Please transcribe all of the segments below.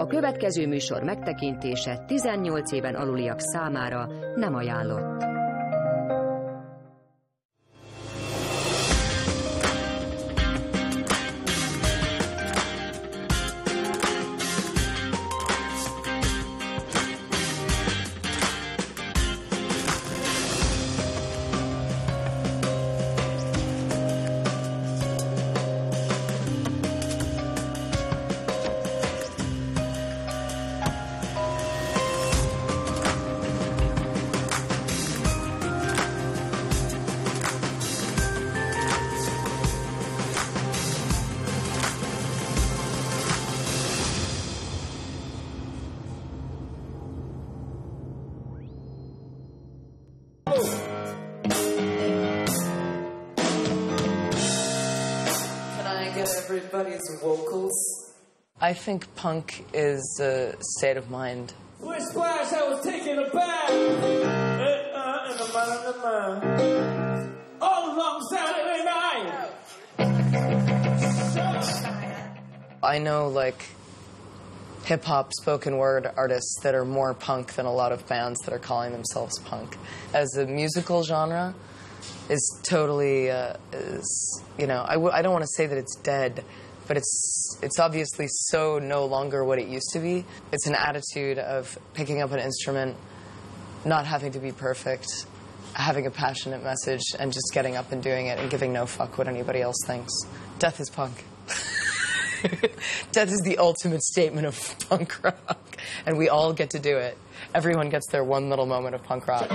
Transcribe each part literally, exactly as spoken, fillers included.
A következő műsor megtekintése tizennyolc éven aluliak számára nem ajánlott. Everybody's vocals. I think punk is a state of mind. Which splash I was taking a bath uh, in the mind of the mind. All along Saturday night. I know like hip hop spoken word artists that are more punk than a lot of bands that are calling themselves punk. As a musical genre, is totally uh, is you know I, w I don't want to say that it's dead, but it's it's obviously so no longer what it used to be. It's an attitude of picking up an instrument, not having to be perfect, having a passionate message, and just getting up and doing it and giving no fuck what anybody else thinks. Death is punk. Death is the ultimate statement of punk rock, and we all get to do it. Everyone gets their one little moment of punk rock.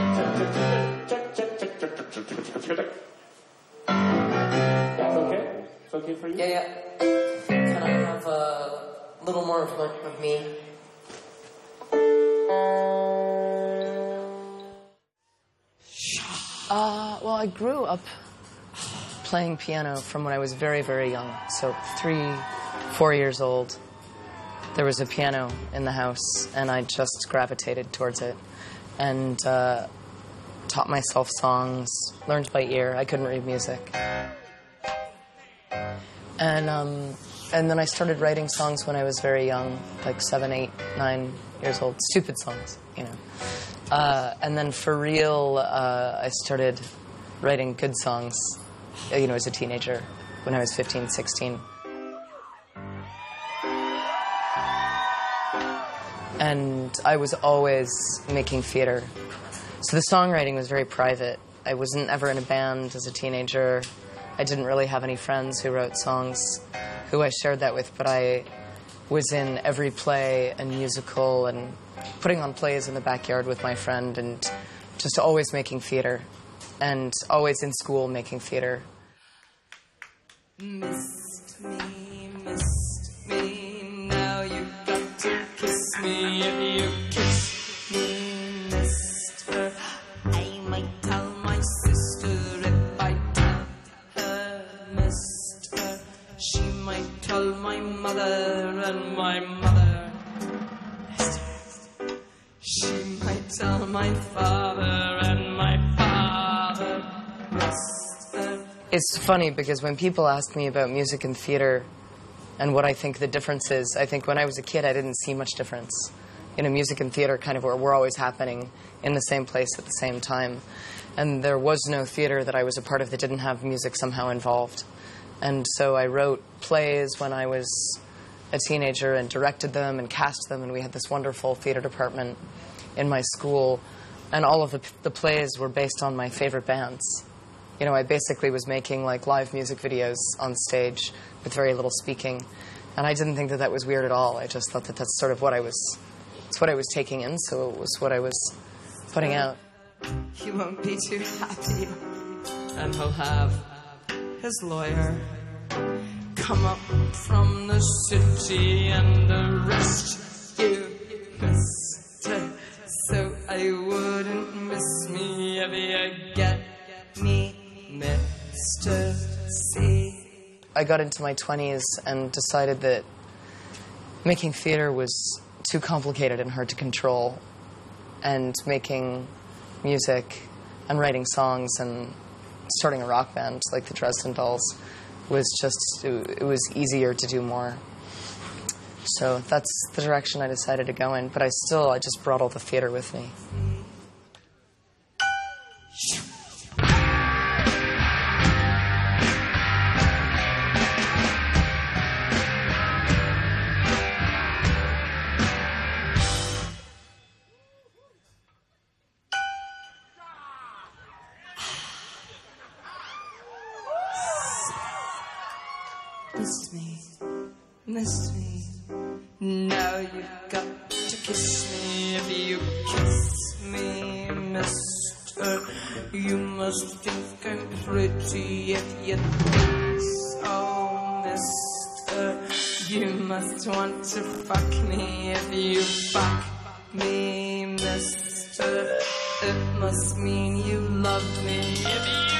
That's okay? It's okay for you? Yeah, yeah. Can I have a little more of, of me? Uh, well, I grew up playing piano from when I was very, very young. So three, four years old, there was a piano in the house, and I just gravitated towards it. And uh, taught myself songs, learned by ear. I couldn't read music. And um, and then I started writing songs when I was very young, like seven, eight, nine years old. Stupid songs, you know. Uh, and then for real, uh, I started writing good songs, you know, as a teenager, when I was fifteen, sixteen. And I was always making theater. So the songwriting was very private. I wasn't ever in a band as a teenager. I didn't really have any friends who wrote songs who I shared that with, but I was in every play and musical and putting on plays in the backyard with my friend and just always making theater and always in school making theater. Missed me, missed me, now you got to kiss me if you kiss me, missed her. I might tell my sister if I tell her, missed her. She might tell my mother and my mother, missed her. She might tell my father and my father, missed her. It's funny because when people ask me about music and theater and what I think the difference is, I think when I was a kid I didn't see much difference. You know, music and theater kind of were, were always happening in the same place at the same time. And there was no theater that I was a part of that didn't have music somehow involved. And so I wrote plays when I was a teenager and directed them and cast them, and we had this wonderful theater department in my school. And all of the, the plays were based on my favorite bands. You know, I basically was making like live music videos on stage with very little speaking. And I didn't think that that was weird at all. I just thought that that's sort of what I was, it's what I was taking in, so it was what I was putting out. He won't be too happy, and he'll have his lawyer come up from the city and arrest you, mister. So I wouldn't miss me if you get me, Mister C. I got into my twenties and decided that making theater was too complicated and hard to control, and making music and writing songs and starting a rock band like the Dresden Dolls was just, it, it was easier to do more. So that's the direction I decided to go in. But I still, I just brought all the theater with me. Missed me, missed me. Now you've got to kiss me. If you kiss me, mister, you must think I'm pretty. If you think so, mister, you must want to fuck me. If you fuck me, mister, it must mean you love me. If you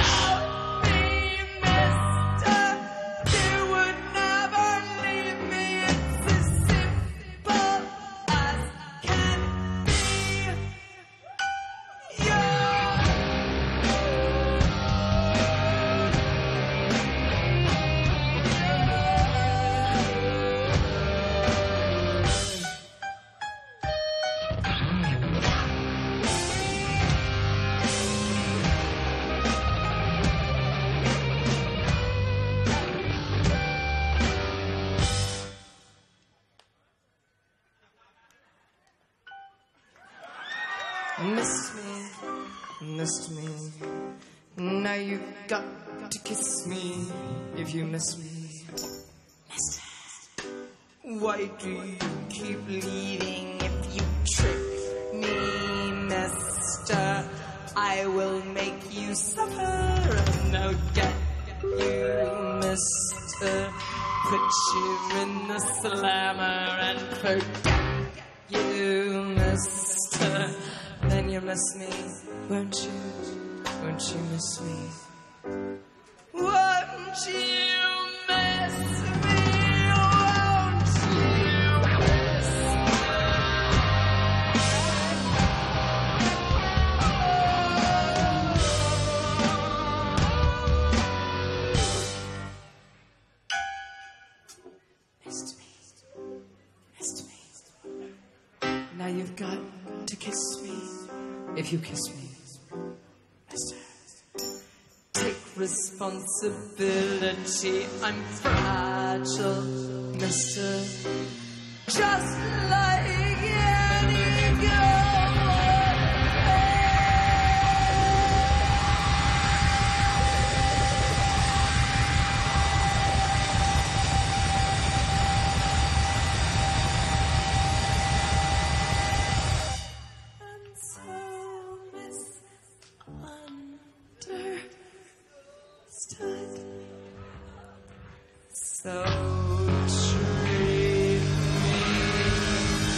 Missed me, missed me. Now you've got to kiss me. If you miss me, mister, why do you keep leaving? If you trick me, mister, I will make you suffer. And I'll get you, mister, put you in the slammer and forget you, mister. Then you miss me, won't you? Won't you miss me? Won't you miss me? Won't you miss me? Missed me, missed me. Now you've got to kiss me. If you kiss me, mister, take responsibility. I'm fragile, mister, just like any girl. So treat me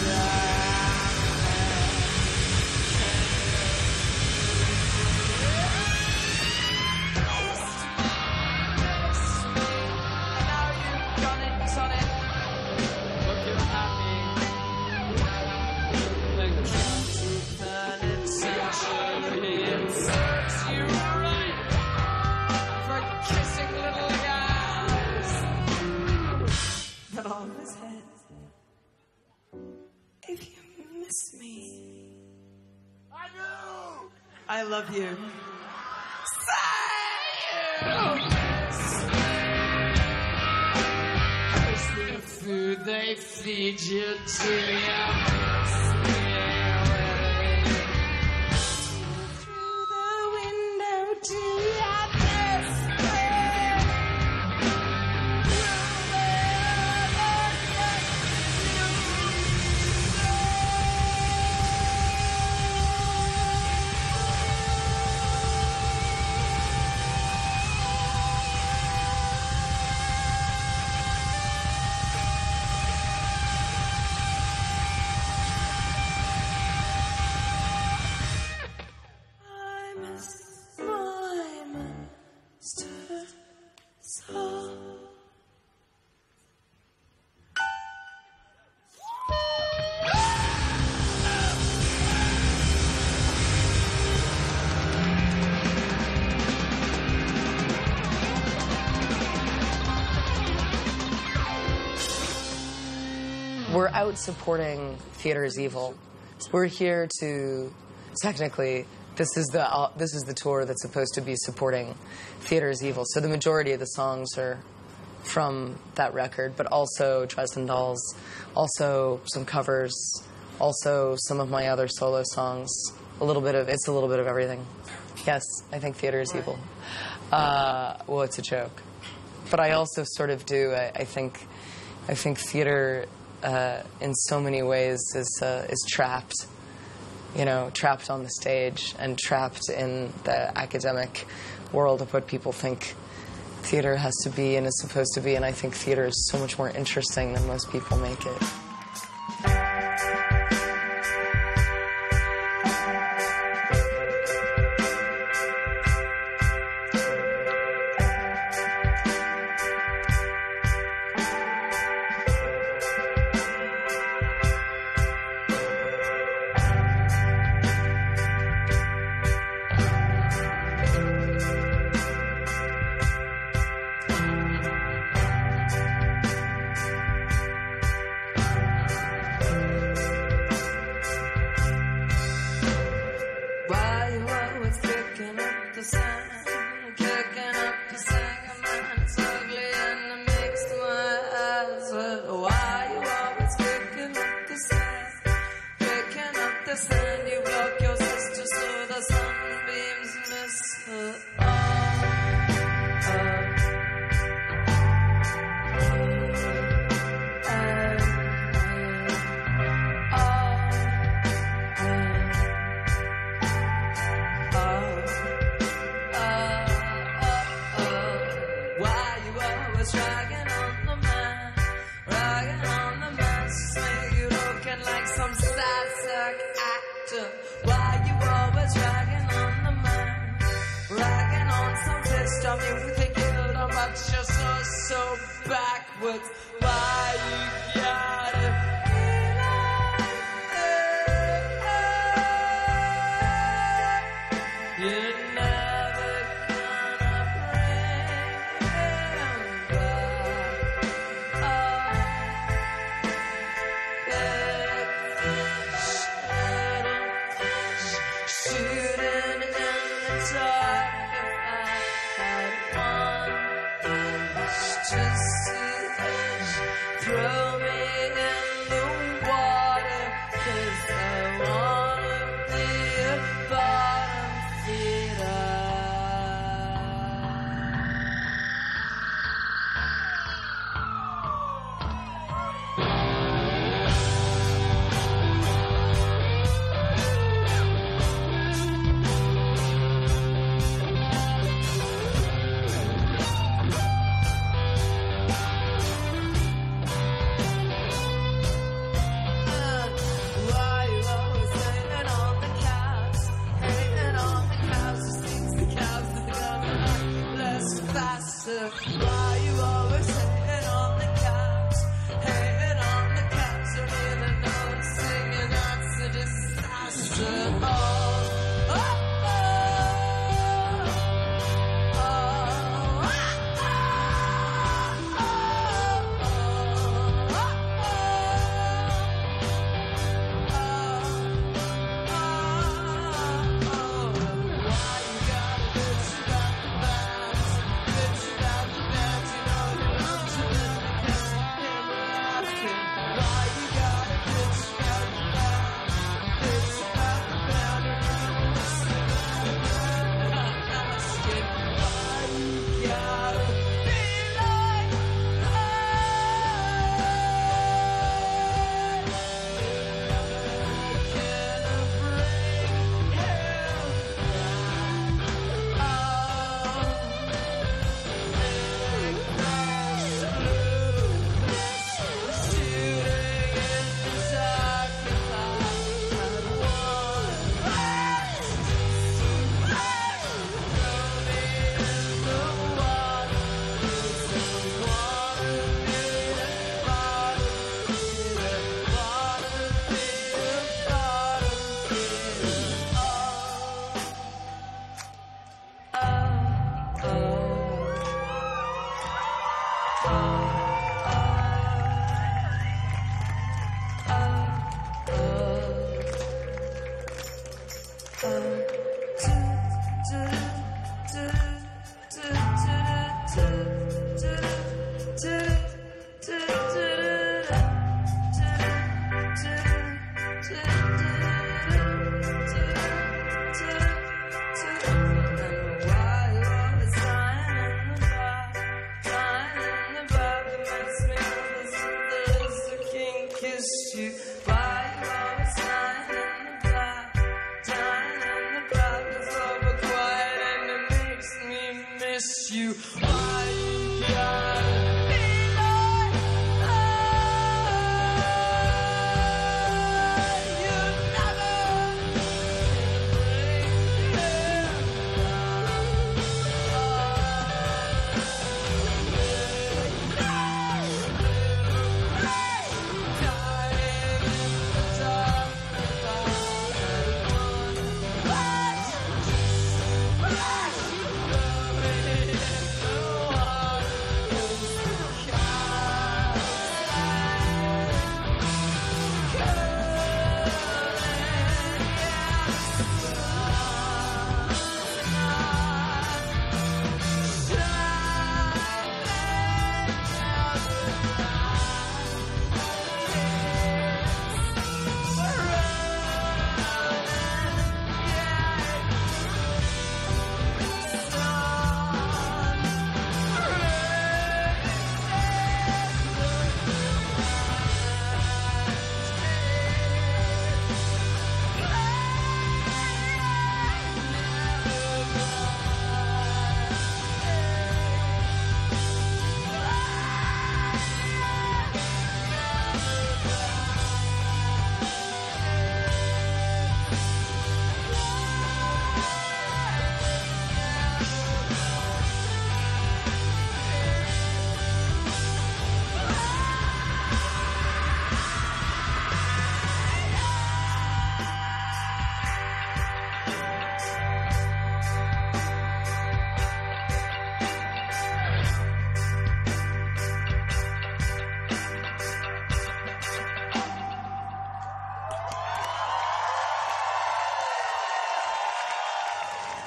now you've got it, done it. Looking happy. The county penitentiary inserts you right for kissing little guys. But on his head, if you miss me, I do. I love you. Say you miss me. Is the food they feed you to you? Through the window to your best friend. we're out supporting Theater is Evil. We're here to, technically, this is the uh, this is the tour that's supposed to be supporting Theater is Evil. So the majority of the songs are from that record, but also Dresden Dolls, also some covers, also some of my other solo songs. A little bit of, it's a little bit of everything. Yes, I think Theater is Evil. Uh, well, it's a joke. But I also sort of do, I, I think, I think theater uh, in so many ways is uh, is trapped, you know, trapped on the stage and trapped in the academic world of what people think theater has to be and is supposed to be. And I think theater is so much more interesting than most people make it.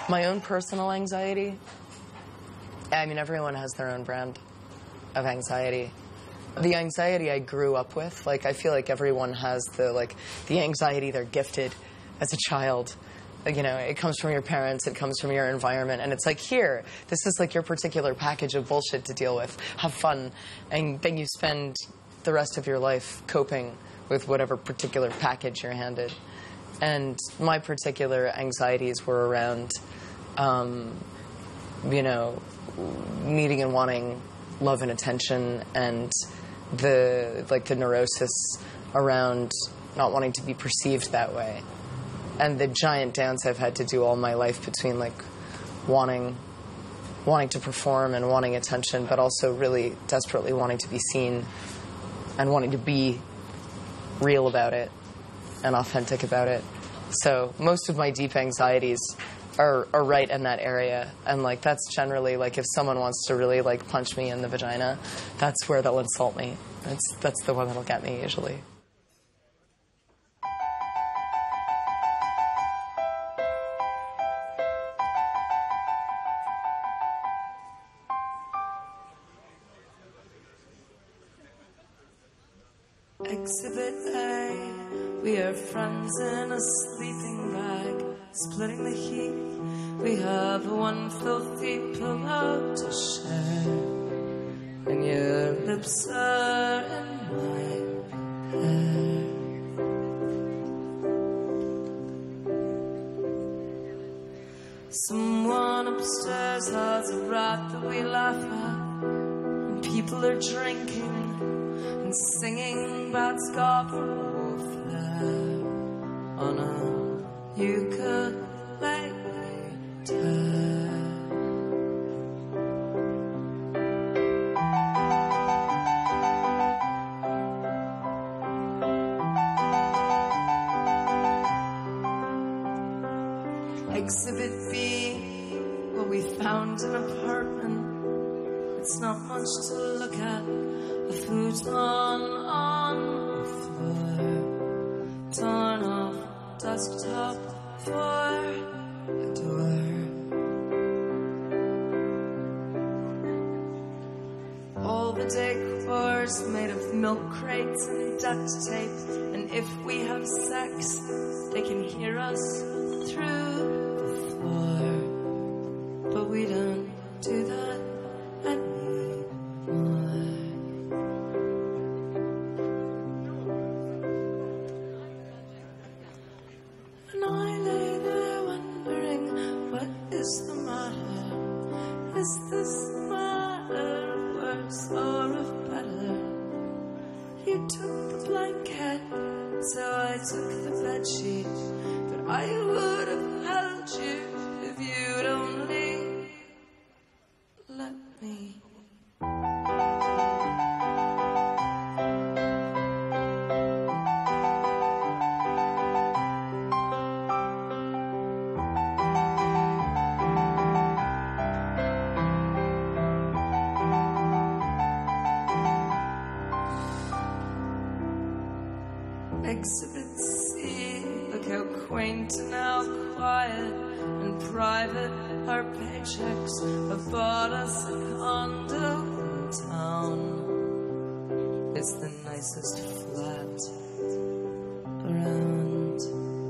My own personal anxiety, I mean, everyone has their own brand of anxiety. The anxiety I grew up with, like, I feel like everyone has the, like, the anxiety they're gifted as a child. You know, it comes from your parents, it comes from your environment, and it's like, here, this is like your particular package of bullshit to deal with. Have fun. And then you spend the rest of your life coping with whatever particular package you're handed. And my particular anxieties were around, um, you know, needing and wanting love and attention, and the, like, the neurosis around not wanting to be perceived that way. And the giant dance I've had to do all my life between, like, wanting wanting to perform and wanting attention, but also really desperately wanting to be seen and wanting to be real about it and authentic about it. So most of my deep anxieties are, are right in that area. And, like, that's generally, like, if someone wants to really, like, punch me in the vagina, that's where they'll insult me. That's, that's the one that'll get me, usually. Exhibit A, we are friends in a sleeping bag, splitting the heat. We have one filthy pillow to share, and your lips are in my hair. Someone upstairs has a rat that we laugh at, and people are drinking and singing about Scarborough Fair on a ukulele tear. Exhibit B, well, we found an apartment. It's not much to look at. A futon on the floor, torn off desktop for a door. All the decor's made of milk crates and duct tape, and if we have sex, they can hear us through the floor. But we don't do that anymore. And I lay there wondering, what is the matter? Is this the matter of worse or of better? You took the blanket, so I took the bedsheet, but I would have held you if you'd only let me. Exhibit C, look how quaint and how quiet and private our paychecks have bought us a condo in town. It's the nicest flat around.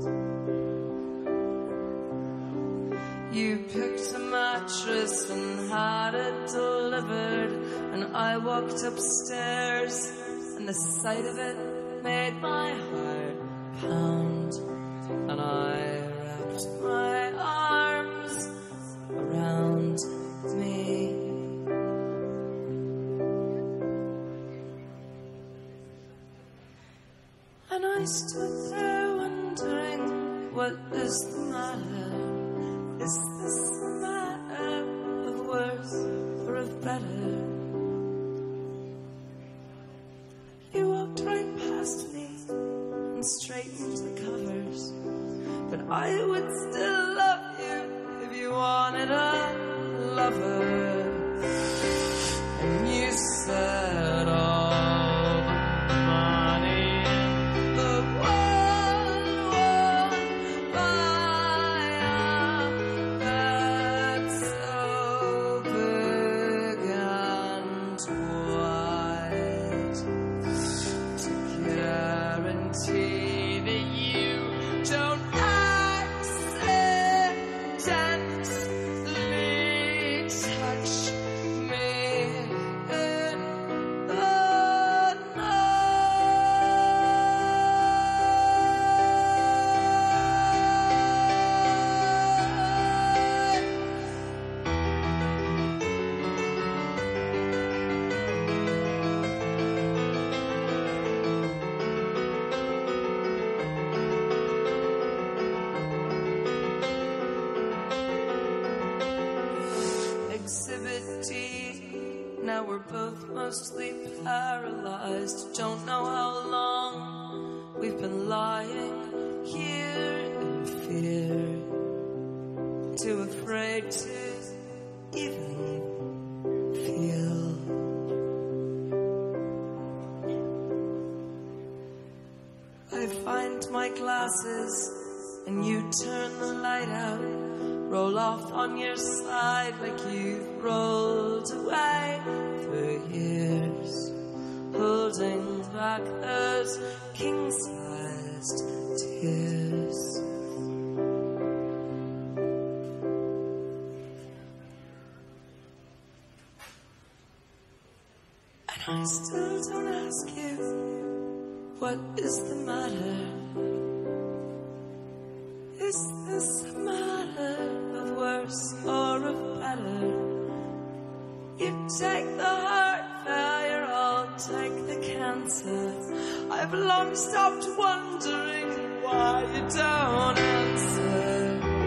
You picked a mattress and had it delivered, and I walked upstairs, and the sight of it made my heart pound, and I wrapped my arms around me. And I stood there wondering, what is the matter? Is this the matter of worse or of better? You walked right past me and straightened the covers, but I would still love you if you wanted a lover. And you said all the money in the world won't buy a guarantee that you don't accidentally touch me. Oh, no. Exhibit D. Now we're both mostly paralyzed. Don't know how long we've been lying here in fear. Too afraid to even feel. I find my glasses and you turn the light out. Roll off on your side like you've rolled away for years, holding back those king-sized tears. And I still don't ask you, what is the matter? Is this a matter of worse or of better? You take the heart failure, I'll take the cancer. I've long stopped wondering why you don't answer.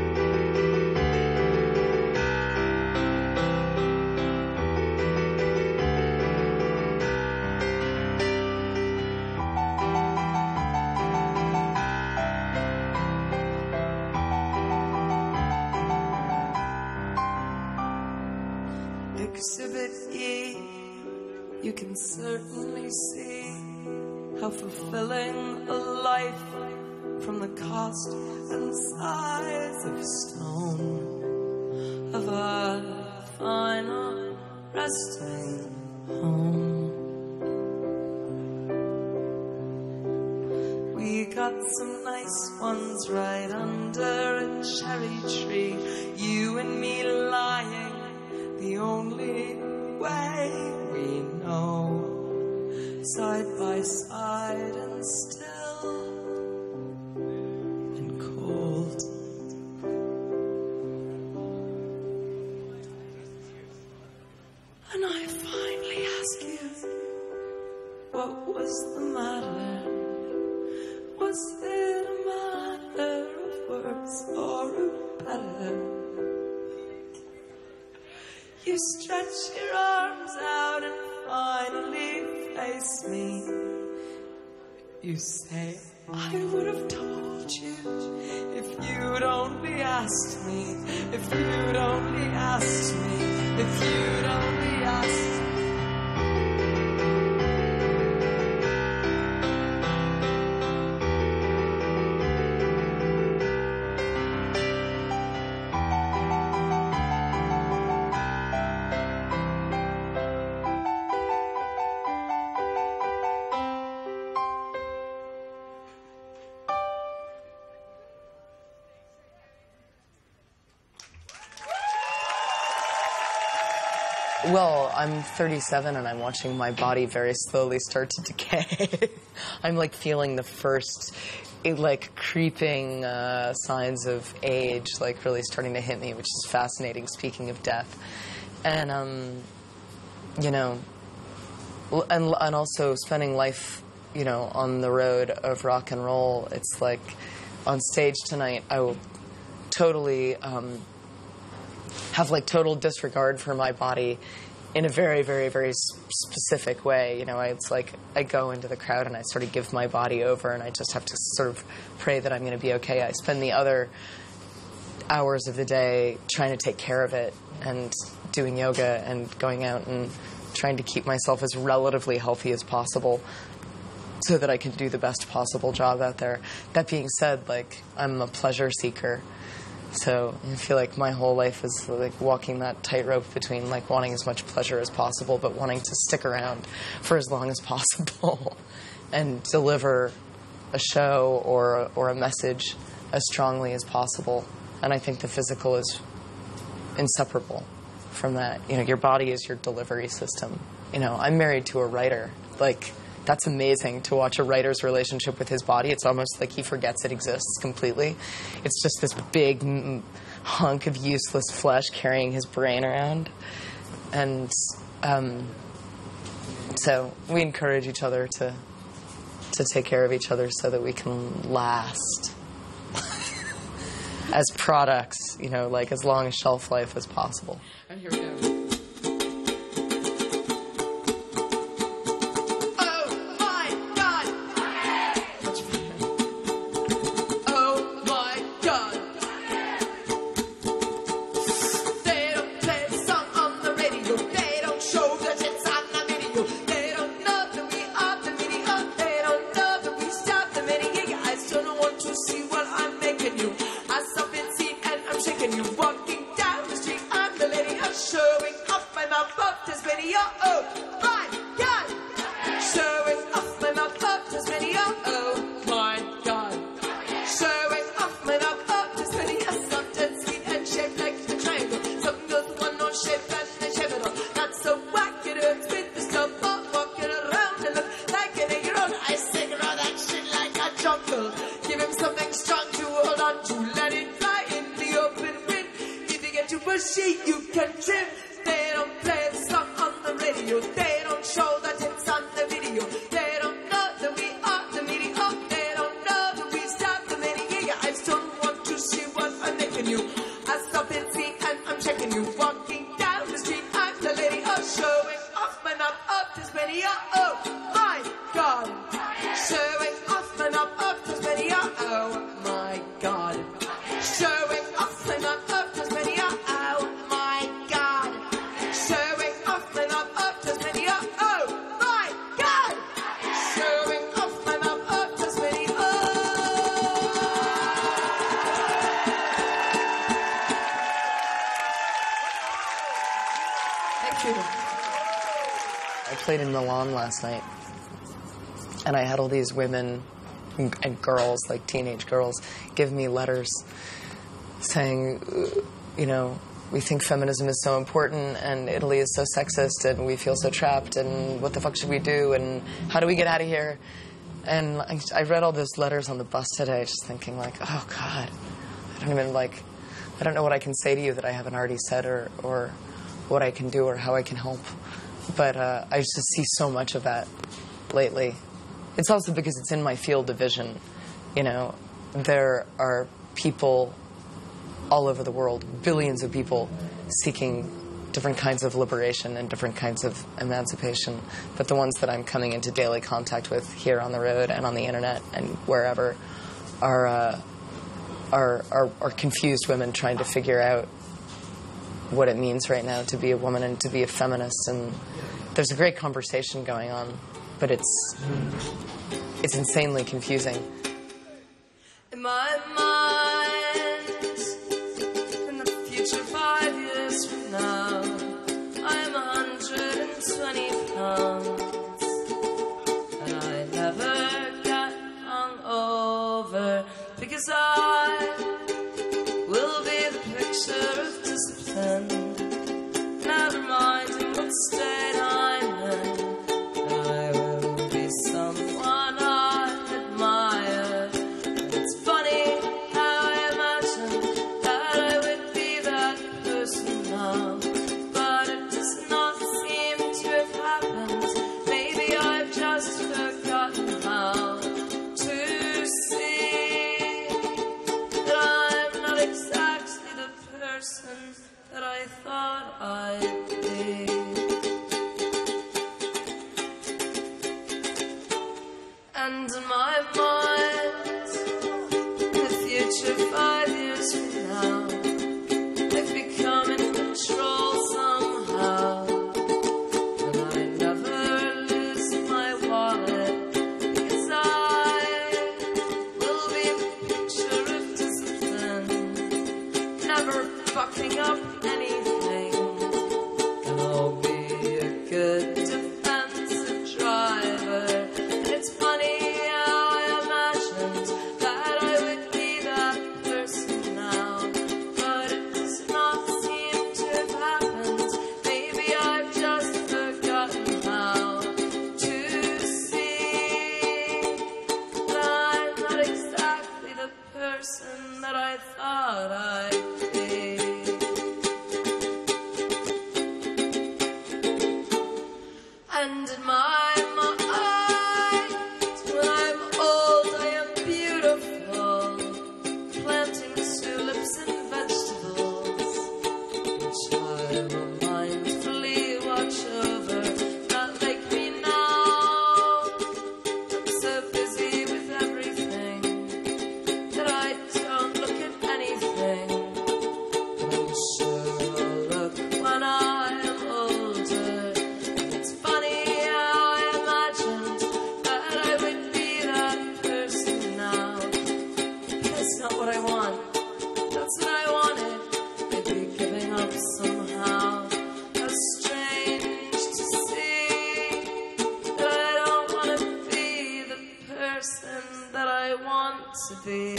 Exhibit E, you can certainly see how fulfilling a life from the cost and size of stone of a final resting home. We got some nice ones right under a cherry tree, you and me lying the only way we know, side by side and still and cold. And I finally ask you, what was the matter? Was it a matter of words or of better? You stretch your arms out and finally face me. You say, I would have told you if you'd only asked me, if you'd only asked me, if you'd only asked me. Well, I'm thirty-seven and I'm watching my body very slowly start to decay. I'm like feeling the first, it, like creeping uh, signs of age, like really starting to hit me, which is fascinating. Speaking of death, and um, you know, and and also spending life, you know, on the road of rock and roll. It's like on stage tonight, I will totally. Um, have like total disregard for my body in a very, very, very specific way. You know, I, it's like I go into the crowd and I sort of give my body over and I just have to sort of pray that I'm going to be okay. I spend the other hours of the day trying to take care of it and doing yoga and going out and trying to keep myself as relatively healthy as possible so that I can do the best possible job out there. That being said, like, I'm a pleasure seeker. So I feel like my whole life is like walking that tightrope between like wanting as much pleasure as possible, but wanting to stick around for as long as possible and deliver a show or or a message as strongly as possible. And I think the physical is inseparable from that. You know, your body is your delivery system. You know, I'm married to a writer. Like, that's amazing to watch a writer's relationship with his body. It's almost like he forgets it exists completely. It's just this big mm, hunk of useless flesh carrying his brain around. And um, so we encourage each other to to take care of each other so that we can last as products, you know, like as long a shelf life as possible. And here we go. I played in Milan last night, and I had all these women and, and girls, like teenage girls, give me letters saying, you know, we think feminism is so important, and Italy is so sexist, and we feel so trapped, and what the fuck should we do, and how do we get out of here? And I, I read all those letters on the bus today, just thinking, like, oh, God, I don't even, like, I don't know what I can say to you that I haven't already said, or, or what I can do, or how I can help. But uh, I just see so much of that lately. It's also because it's in my field of vision. You know, there are people all over the world, billions of people seeking different kinds of liberation and different kinds of emancipation. But the ones that I'm coming into daily contact with here on the road and on the internet and wherever are uh, are, are, are confused women trying to figure out what it means right now to be a woman and to be a feminist. And there's a great conversation going on, but it's it's insanely confusing. In my mind, in the future five years from now, I'm one hundred twenty pounds, and I never get hungover because I will be the picture of discipline, never minding what state I'm in. I will be someone I admire. It's funny how I imagine that I would be that person now, but it does not seem to have happened. Maybe I've just forgotten how to see that I'm not exactly the person that I thought I'd be. And in my mind, the future five years from now, I've become in control somehow, and I never lose my wallet because I will be the picture of discipline, never fucking up anything, and I'll be a good defensive driver. And it's funny how I person that I want to be.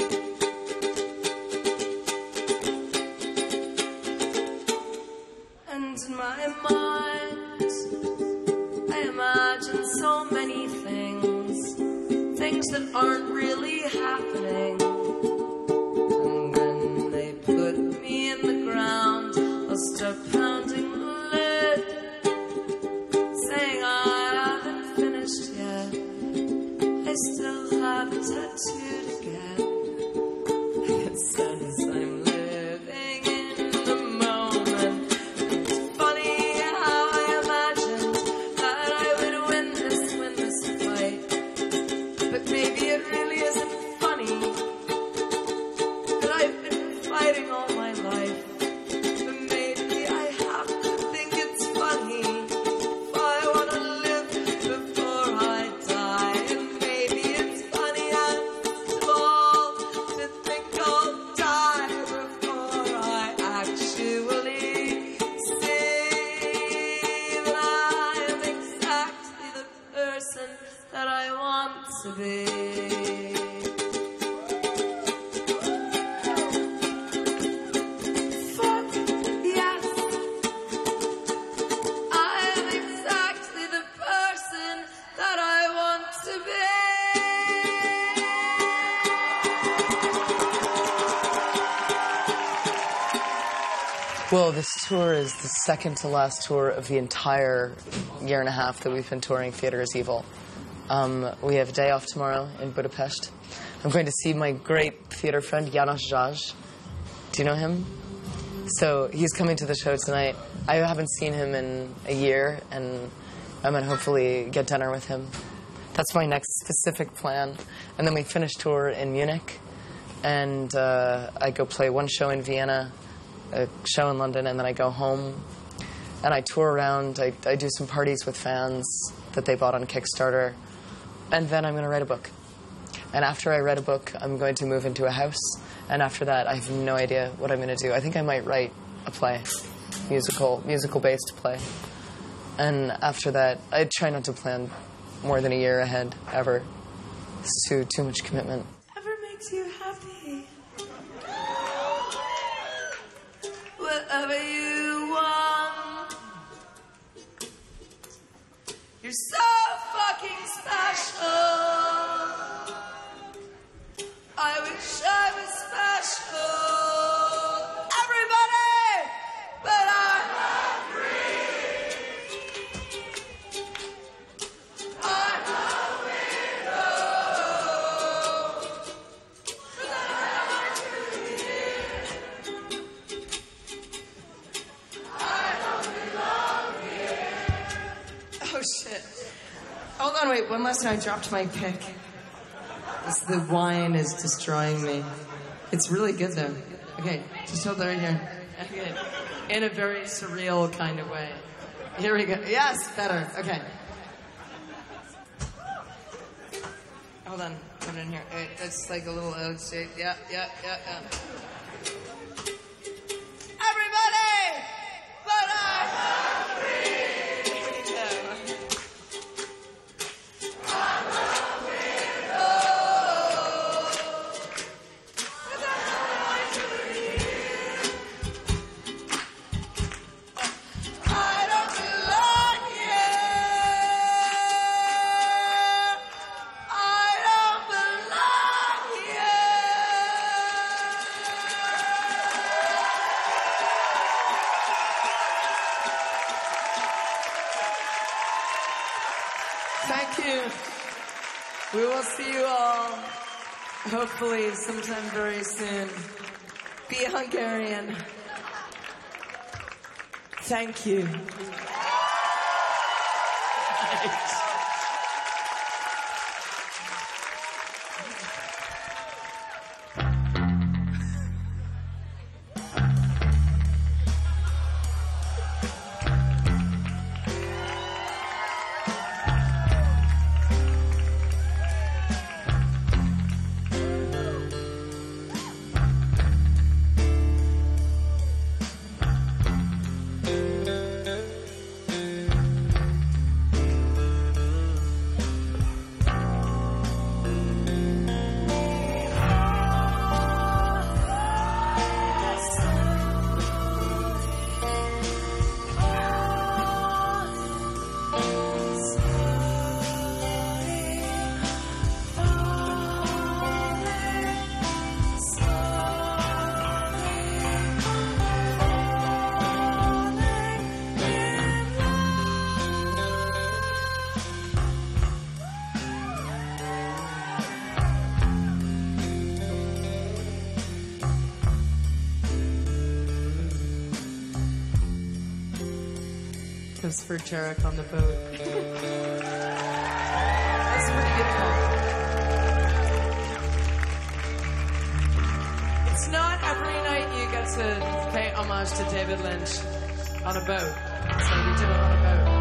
And in my mind, I imagine so many things, things that aren't really happening. And when they put me in the ground, I'll start pounding the lid, saying I haven't finished yet. I still have a tattoo to get. It says I'm living in the moment. It's funny how I imagined that I would win this, win this fight. But maybe it really isn't funny that I've been fighting all my life. But maybe I have to think it's funny if I want to live before I die. And maybe it's funny after all to think I'll die before I actually see that I am exactly the person that I want to be. Fuck yes, I am exactly the person that I want to be. Well, this tour is the second to last tour of the entire year and a half that we've been touring Theatre is Evil. Um, we have a day off tomorrow in Budapest. I'm going to see my great theater friend, János Zsázs. Do you know him? So he's coming to the show tonight. I haven't seen him in a year, and I'm going to hopefully get dinner with him. That's my next specific plan. And then we finish tour in Munich, and uh, I go play one show in Vienna, a show in London, and then I go home. And I tour around. I, I do some parties with fans that they bought on Kickstarter. And then I'm going to write a book. And after I write a book, I'm going to move into a house. And after that, I have no idea what I'm going to do. I think I might write a play, musical, musical-based play. And after that, I try not to plan more than a year ahead, ever. It's too, too much commitment. Ever makes you happy? Whatever you want. You're so fucking special. I wish I was special. Everybody, but I'm not free. I'm a weirdo. But I'm not free. I don't belong here. Oh shit. Hold on, wait, one last time. I dropped my pick. This, the wine is destroying me. It's really good though. Okay, just hold that right here. Okay. In a very surreal kind of way. Here we go. Yes, better. Okay. Hold on. Put it in here. Wait, that's like a little L shape. Yeah, yeah, yeah, yeah. Everybody! But I'm not free! I'm a weirdo. But I'm not free. I don't belong here. I don't belong here. Thank you. We will see you all, hopefully sometime very soon. Be Hungarian. Thank you. Christmas for Jarek on the boat. That's a pretty good call. It's not every night you get to pay homage to David Lynch on a boat. So we do it on a boat.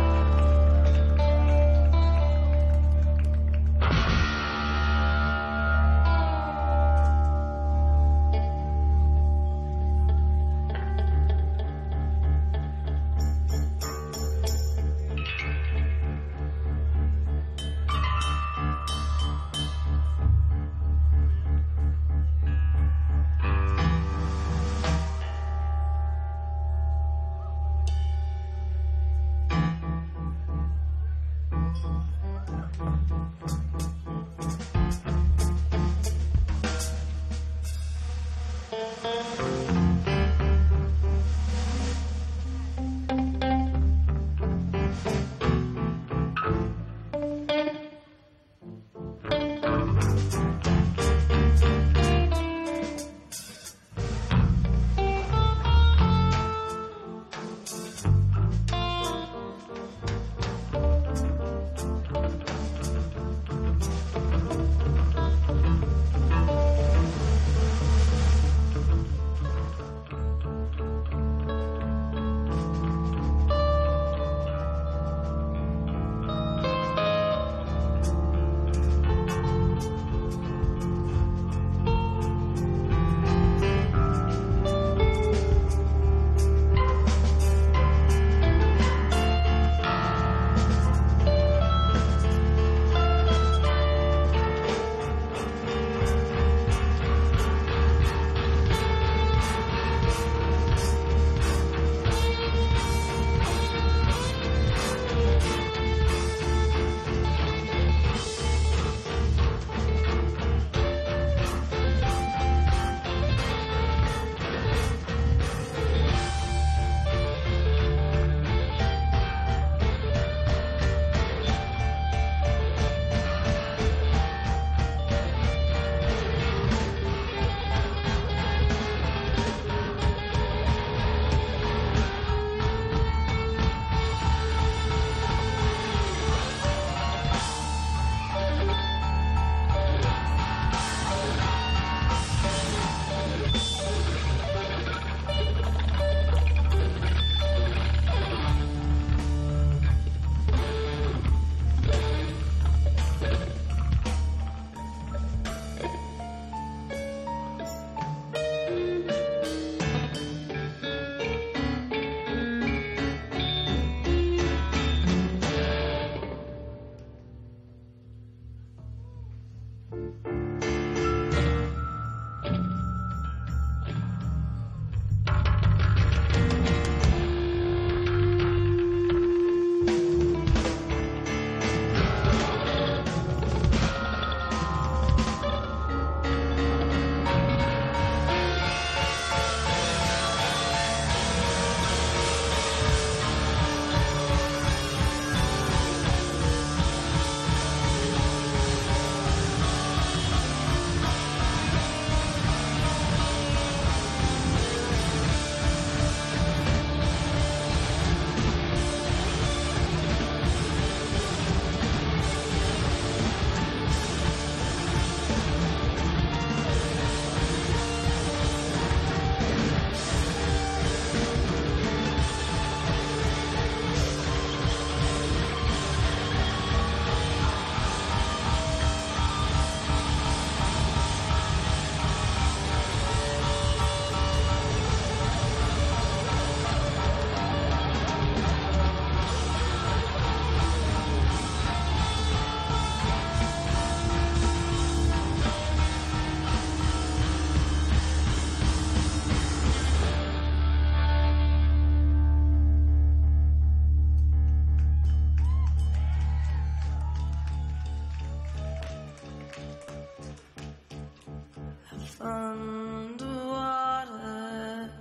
underwater.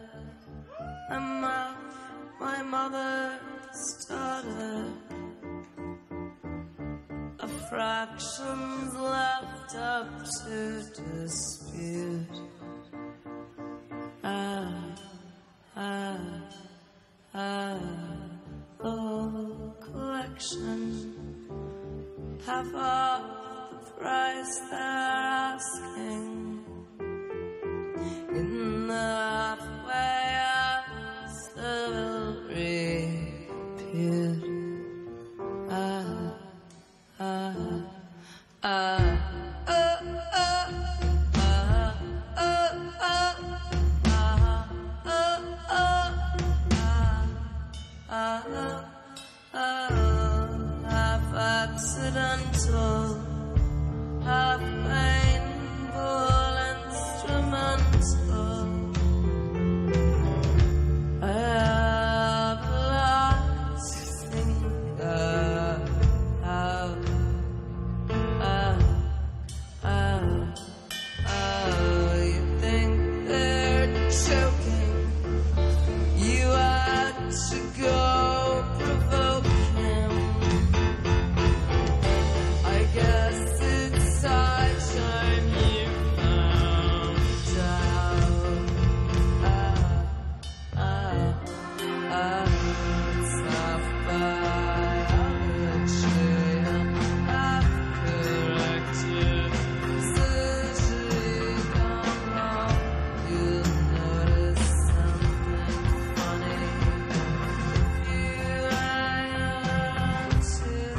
I'm out, my mother's daughter. A fraction's left up to dispute. Ah, ah, ah, oh. eyes they're asking in the halfway house they'll reappear. Ah, ah, ah. Accidental, half painful, instrumental. I have a lot to think of. Oh, oh, oh, oh. You think they're joking? You had to go provoke him. I guess it's high time you found out. Ah, ah, ah, it's half biology, half corrected. Surgery gone wrong. You'll notice something funny if you hang on to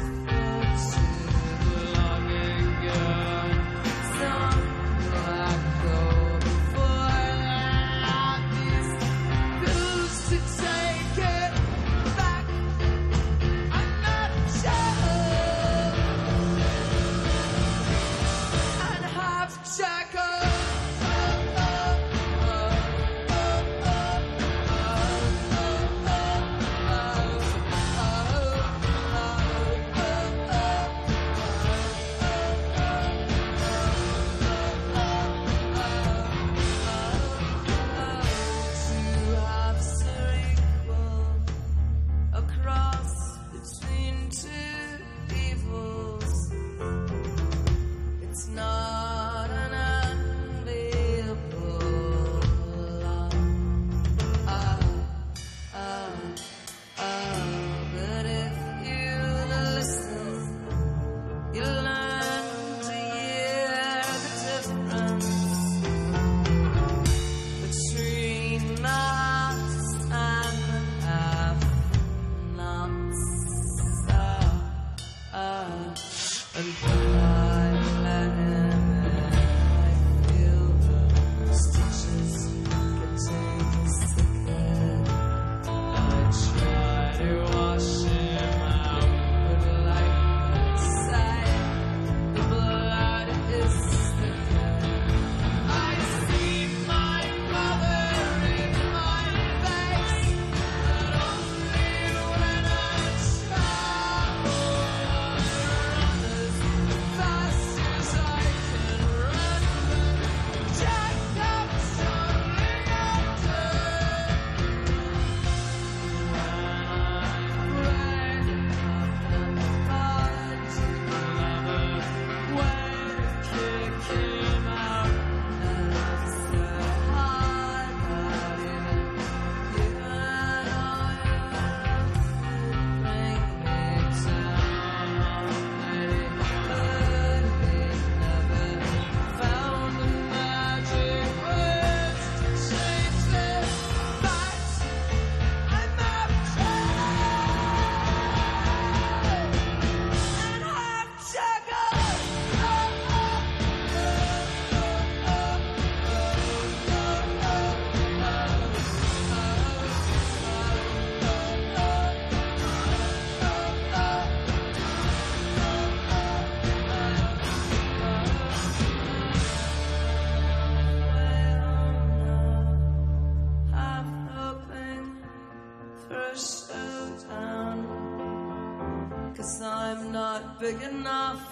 big enough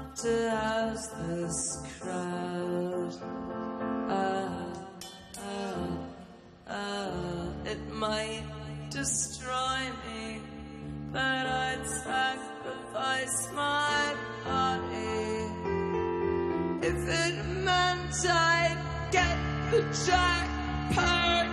to house this crowd. Ah, ah, ah, it might destroy me, but I'd sacrifice my body if it meant I'd get the jackpot.